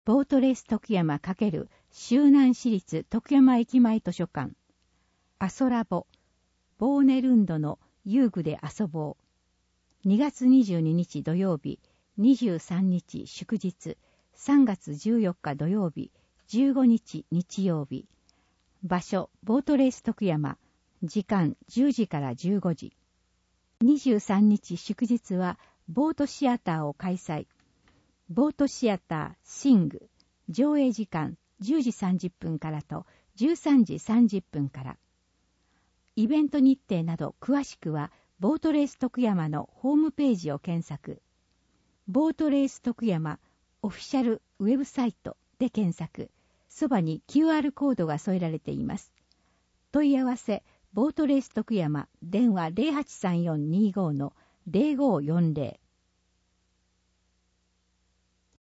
ボートレース徳山×周南市立徳山駅前図書館。アソラボ、ボーネルンドの遊具で遊ぼう。2月22日土曜日、23日祝日、3月14日土曜日、15日日曜日。場所、ボートレース徳山。時間、10時から15時。23日祝日は、ボートシアターを開催。ボートシアターシング。上映時間、10時30分からと13時30分から。イベント日程など詳しくは、ボートレース徳山のホームページを検索。ボートレース徳山オフィシャルウェブサイトで検索。そばに QR コードが添えられています。問い合わせ、ボートレース徳山、電話 083425-0540。